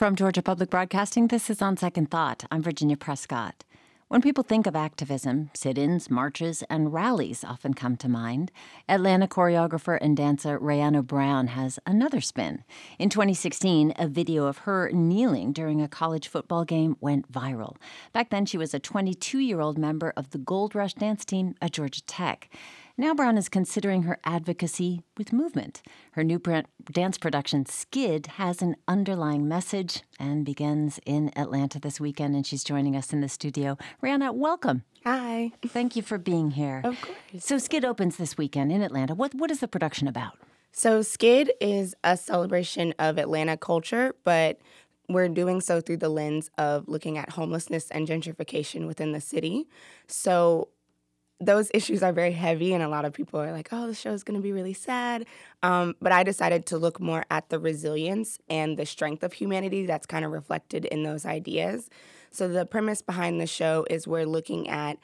From Georgia Public Broadcasting, this is On Second Thought. I'm Virginia Prescott. When people think of activism, sit-ins, marches, and rallies often come to mind. Atlanta choreographer and dancer Rayana Brown has another spin. In 2016, a video of her kneeling during a college football game went viral. Back then, she was a 22-year-old member of the Gold Rush dance team at Georgia Tech. Now Brown is considering her advocacy with movement. Her new dance production, Skid, has an underlying message and begins in Atlanta this weekend, and she's joining us in the studio. Rayana, welcome. Hi. Thank you for being here. Of course. So Skid opens this weekend in Atlanta. What is the production about? So Skid is a celebration of Atlanta culture, but we're doing so through the lens of looking at homelessness and gentrification within the city. So those issues are very heavy, and a lot of people are like, oh, the show's going to be really sad. But I decided to look more at the resilience and the strength of humanity that's kind of reflected in those ideas. So the premise behind the show is we're looking at,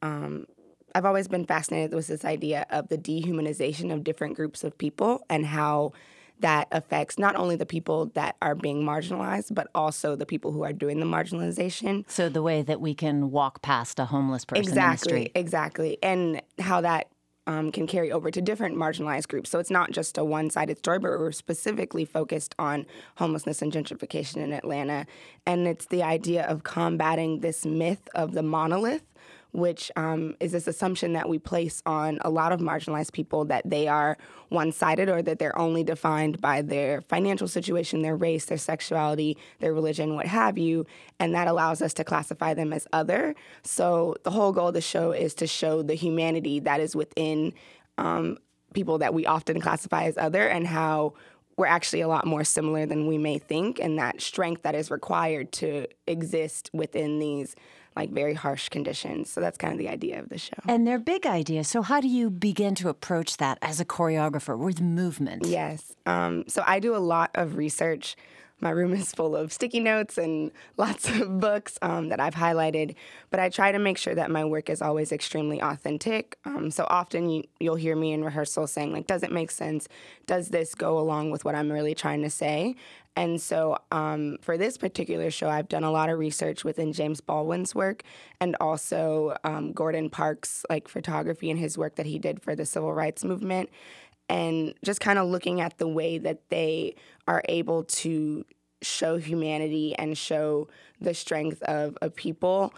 I've always been fascinated with this idea of the dehumanization of different groups of people and how that affects not only the people that are being marginalized, but also the people who are doing the marginalization. So the way that we can walk past a homeless person in the street. Exactly. And how that can carry over to different marginalized groups. So it's not just a one-sided story, but we're specifically focused on homelessness and gentrification in Atlanta. And it's the idea of combating this myth of the monolith, which is this assumption that we place on a lot of marginalized people that they are one-sided or that they're only defined by their financial situation, their race, their sexuality, their religion, what have you, and that allows us to classify them as other. So the whole goal of the show is to show the humanity that is within people that we often classify as other and how we're actually a lot more similar than we may think, and that strength that is required to exist within these very harsh conditions. So that's kind of the idea of the show. And they're big ideas. So how do you begin to approach that as a choreographer with movement? Yes. So I do a lot of research. My room is full of sticky notes and lots of books that I've highlighted, but I try to make sure that my work is always extremely authentic. So often you'll hear me in rehearsal saying, does it make sense? Does this go along with what I'm really trying to say? And so for this particular show, I've done a lot of research within James Baldwin's work and also Gordon Parks' photography and his work that he did for the civil rights movement. And just kind of looking at the way that they are able to show humanity and show the strength of a people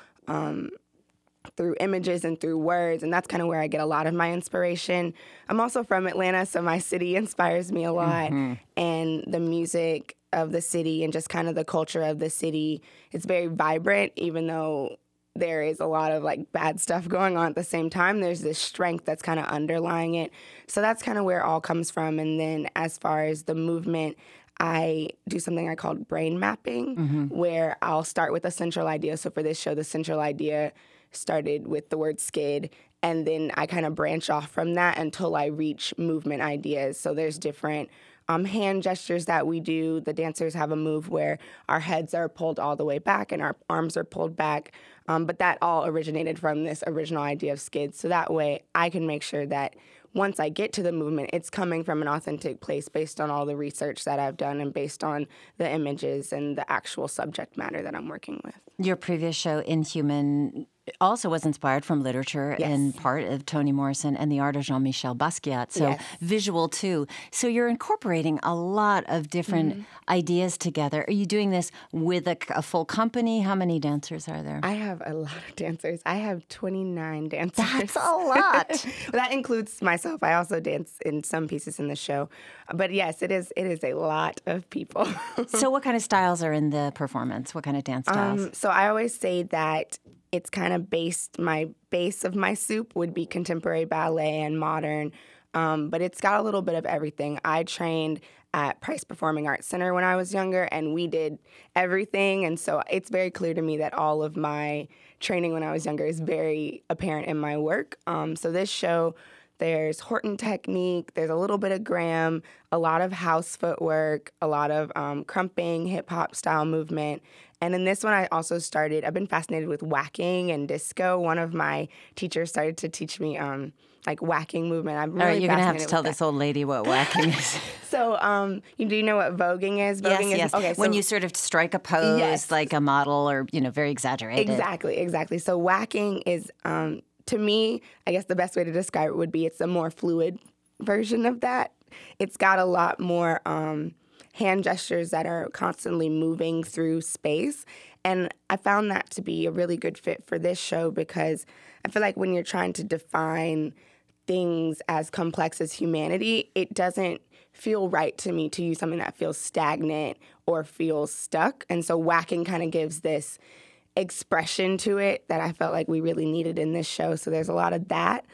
through images and through words. And that's kind of where I get a lot of my inspiration. I'm also from Atlanta, so my city inspires me a lot. Mm-hmm. And the music of the city and just kind of the culture of the city, it's very vibrant, even though there is a lot of bad stuff going on at the same time. There's this strength that's kind of underlying it. So that's kind of where it all comes from. And then as far as the movement, I do something I call brain mapping, mm-hmm. where I'll start with a central idea. So for this show, the central idea started with the word skid. And then I kind of branch off from that until I reach movement ideas. So there's different hand gestures that we do. The dancers have a move where our heads are pulled all the way back and our arms are pulled back. But that all originated from this original idea of skid. So that way I can make sure that once I get to the movement, it's coming from an authentic place based on all the research that I've done and based on the images and the actual subject matter that I'm working with. Your previous show, Inhuman, also was inspired from literature, yes. in part of Toni Morrison and the art of Jean-Michel Basquiat, so yes. visual too. So you're incorporating a lot of different mm-hmm. ideas together. Are you doing this with a full company? How many dancers are there? I have a lot of dancers. I have 29 dancers. That's a lot. That includes myself. I also dance in some pieces in the show. But yes, it is a lot of people. So what kind of styles are in the performance? What kind of dance styles? So I always say that it's kind of my base of my soup would be contemporary ballet and modern, but it's got a little bit of everything. I trained at Price Performing Arts Center when I was younger, and we did everything, and so it's very clear to me that all of my training when I was younger is very apparent in my work. So this show, there's Horton technique, there's a little bit of Graham, a lot of house footwork, a lot of crumping, hip-hop style movement. And in this one, I've been fascinated with whacking and disco. One of my teachers started to teach me like whacking movement. I'm really All right, you're going to have to fascinated tell with this old lady what whacking is. So, do you know what voguing is? Voguing Yes, yes. Okay, when you sort of strike a pose Yes. like a model or, very exaggerated. Exactly. So whacking is, to me, I guess the best way to describe it would be it's a more fluid version of that. It's got a lot more hand gestures that are constantly moving through space. And I found that to be a really good fit for this show because I feel like when you're trying to define things as complex as humanity, it doesn't feel right to me to use something that feels stagnant or feels stuck. And so whacking kind of gives this expression to it that I felt like we really needed in this show. So there's a lot of that.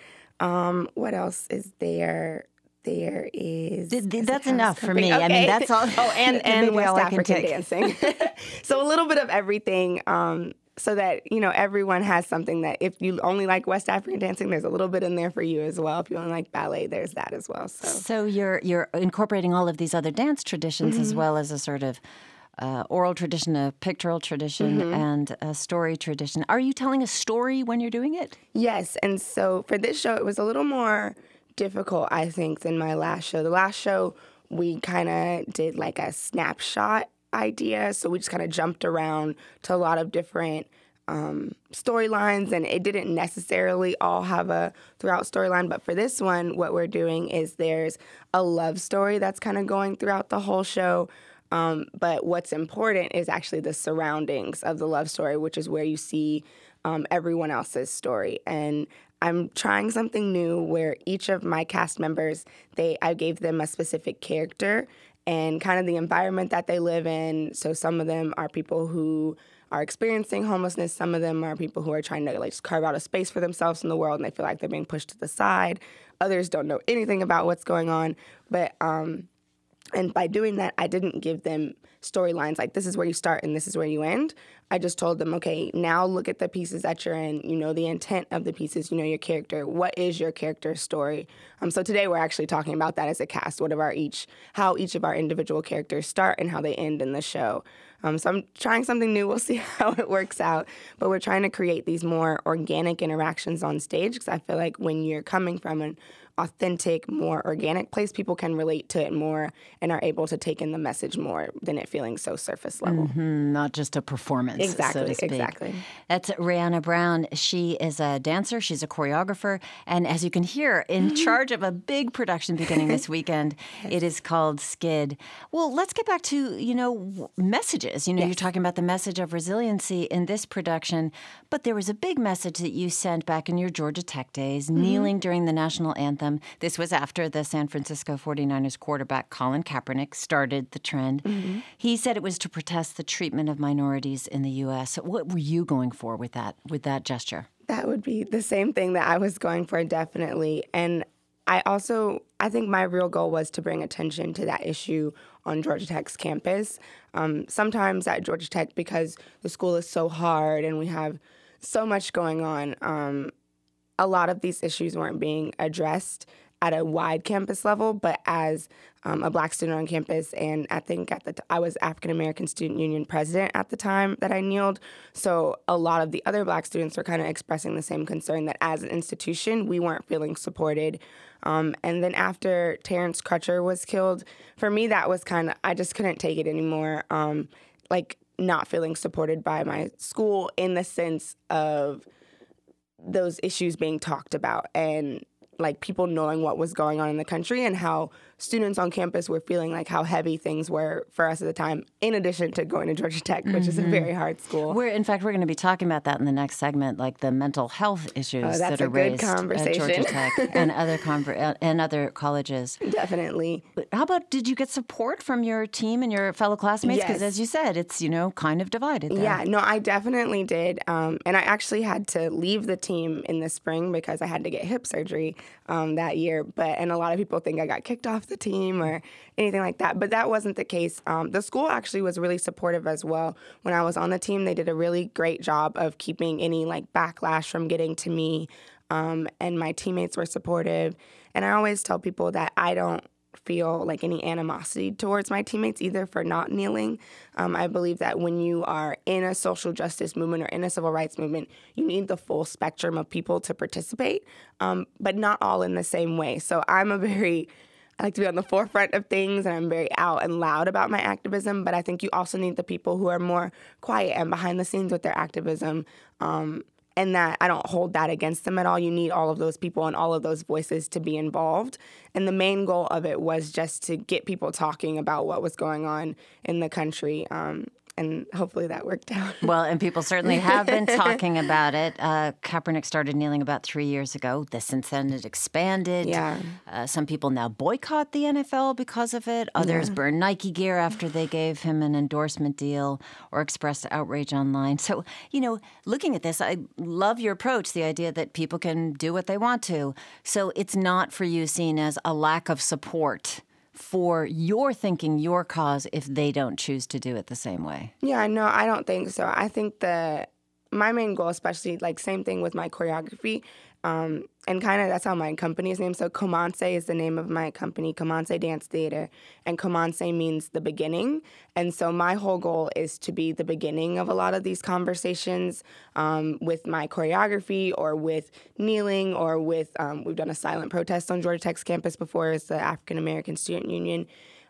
What else is there? There is... That's enough for me. Okay. I mean, that's all. Oh, and West all I can African take. dancing. So a little bit of everything, so that, everyone has something that if you only like West African dancing, there's a little bit in there for you as well. If you only like ballet, there's that as well. So you're incorporating all of these other dance traditions as well as a sort of oral tradition, a pictorial tradition, and a story tradition. Are you telling a story when you're doing it? Yes, and so for this show, it was a little more difficult, I think, than my last show. The last show, we kind of did like a snapshot idea, so we just kind of jumped around to a lot of different storylines, and it didn't necessarily all have a throughout storyline. But for this one, what we're doing is there's a love story that's kind of going throughout the whole show. But what's important is actually the surroundings of the love story, which is where you see everyone else's story. And I'm trying something new where each of my cast members, I gave them a specific character and kind of the environment that they live in. So some of them are people who are experiencing homelessness. Some of them are people who are trying to just carve out a space for themselves in the world, and they feel like they're being pushed to the side. Others don't know anything about what's going on. But and by doing that, I didn't give them storylines like this is where you start and this is where you end. I just told them, okay, now look at the pieces that you're in. You know the intent of the pieces. You know your character. What is your character's story? So today we're actually talking about that as a cast. How each of our individual characters start and how they end in the show. So I'm trying something new. We'll see how it works out. But we're trying to create these more organic interactions on stage because I feel like when you're coming from an authentic, more organic place, people can relate to it more and are able to take in the message more than it feeling so surface level. Not just a performance, so to speak. Exactly. That's Rihanna Brown. She is a dancer. She's a choreographer. And as you can hear, in charge of a big production beginning this weekend. It is called Skid. Well, let's get back to, messages. You're talking about the message of resiliency in this production. But there was a big message that you sent back in your Georgia Tech days, kneeling during the national anthem. This was after the San Francisco 49ers quarterback Colin Kaepernick started the trend. He said it was to protest the treatment of minorities in the U.S. What were you going for with that gesture? That would be the same thing that I was going for, definitely. And I think my real goal was to bring attention to that issue on Georgia Tech's campus. Sometimes at Georgia Tech, because the school is so hard and we have so much going on, a lot of these issues weren't being addressed at a wide campus level, but as a Black student on campus, and I think I was African American Student Union president at the time that I kneeled, so a lot of the other Black students were kind of expressing the same concern that as an institution, we weren't feeling supported. And then after Terrence Crutcher was killed, for me that was I just couldn't take it anymore, not feeling supported by my school in the sense of those issues being talked about and people knowing what was going on in the country and how students on campus were feeling like how heavy things were for us at the time, in addition to going to Georgia Tech, which is a very hard school. In fact, we're going to be talking about that in the next segment, like the mental health issues that are raised at Georgia Tech and other colleges. Definitely. But how about, did you get support from your team and your fellow classmates? Because as you said, it's, kind of divided there. Yeah, no, I definitely did. And I actually had to leave the team in the spring because I had to get hip surgery that year. And a lot of people think I got kicked off the team or anything like that. But that wasn't the case. The school actually was really supportive as well. When I was on the team, they did a really great job of keeping any backlash from getting to me. And my teammates were supportive. And I always tell people that I don't feel like any animosity towards my teammates either for not kneeling. I believe that when you are in a social justice movement or in a civil rights movement, you need the full spectrum of people to participate, but not all in the same way. So I like to be on the forefront of things, and I'm very out and loud about my activism, but I think you also need the people who are more quiet and behind the scenes with their activism, and that I don't hold that against them at all. You need all of those people and all of those voices to be involved. And the main goal of it was just to get people talking about what was going on in the country. And hopefully that worked out. Well, and people certainly have been talking about it. Kaepernick started kneeling about 3 years ago. Since then, it expanded. Yeah. Some people now boycott the NFL because of it. Others burn Nike gear after they gave him an endorsement deal or expressed outrage online. So, looking at this, I love your approach, the idea that people can do what they want to. So it's not for you seen as a lack of support for your thinking, your cause, if they don't choose to do it the same way? Yeah, no, I don't think so. I think that my main goal, especially, same thing with my choreography, and kind of that's how my company is named. So Komanse is the name of my company, Komanse Dance Theater, and Komanse means the beginning. And so my whole goal is to be the beginning of a lot of these conversations with my choreography or with kneeling or with, we've done a silent protest on Georgia Tech's campus before as the African American Student Union.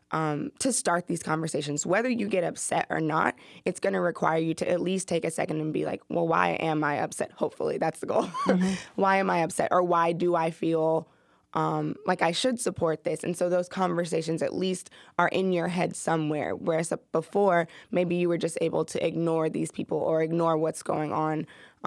To start these conversations. Whether you get upset or not, it's going to require you to at least take a second and be like, well, why am I upset? Hopefully, that's the goal. Mm-hmm. Why am I upset? Or why do I feel like I should support this? And so those conversations at least are in your head somewhere, whereas before, maybe you were just able to ignore these people or ignore what's going on.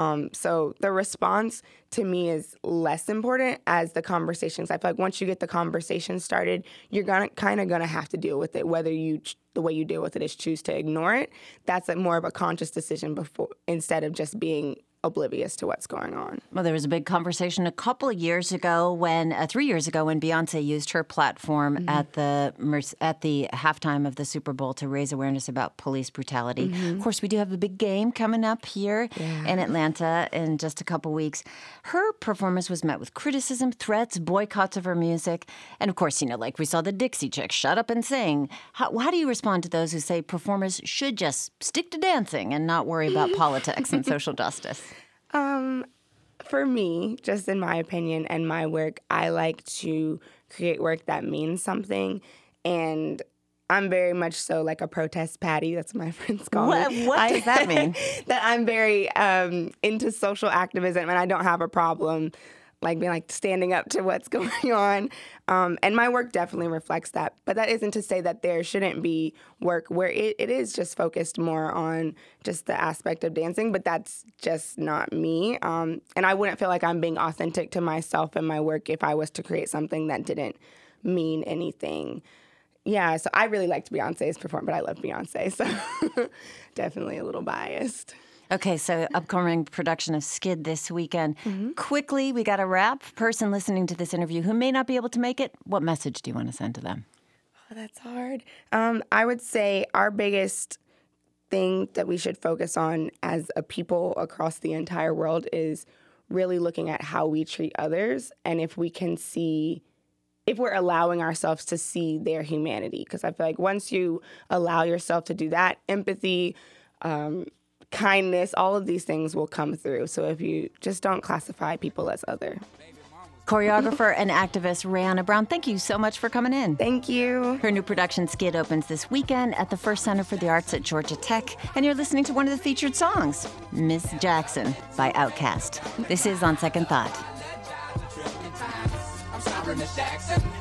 So the response to me is less important as the conversations. I feel like once you get the conversation started, you're gonna have to deal with it. Whether the way you deal with it is choose to ignore it, that's more of a conscious decision instead of just being oblivious to what's going on. Well, there was a big conversation a couple of years ago 3 years ago when Beyonce used her platform at the halftime of the Super Bowl to raise awareness about police brutality. Mm-hmm. Of course, we do have a big game coming up here in Atlanta in just a couple weeks. Her performance was met with criticism, threats, boycotts of her music. And of course, like we saw the Dixie Chicks, shut up and sing. How do you respond to those who say performers should just stick to dancing and not worry about politics and social justice? For me, just in my opinion and my work, I like to create work that means something. And I'm very much so like a protest patty. That's what my friends call it. What does that mean? That I'm very into social activism, and I don't have a problem being standing up to what's going on. And my work definitely reflects that. But that isn't to say that there shouldn't be work where it is just focused more on just the aspect of dancing, but that's just not me. And I wouldn't feel like I'm being authentic to myself and my work if I was to create something that didn't mean anything. Yeah, so I really liked Beyonce's performance, but I love Beyonce, so definitely a little biased. Okay, so upcoming production of Skid this weekend. Mm-hmm. Quickly, we got a wrap. Person listening to this interview who may not be able to make it, what message do you want to send to them? Oh, that's hard. I would say our biggest thing that we should focus on as a people across the entire world is really looking at how we treat others and if we're allowing ourselves to see their humanity. Because I feel like once you allow yourself to do that, empathy, kindness, all of these things will come through. So if you just don't classify people as other. Choreographer and activist Rayanna Brown, thank you so much for coming in. Thank you. Her new production, Skid, opens this weekend at the First Center for the Arts at Georgia Tech. And you're listening to one of the featured songs, Miss Jackson by Outkast. This is On Second Thought. I'm sorry, Miss Jackson.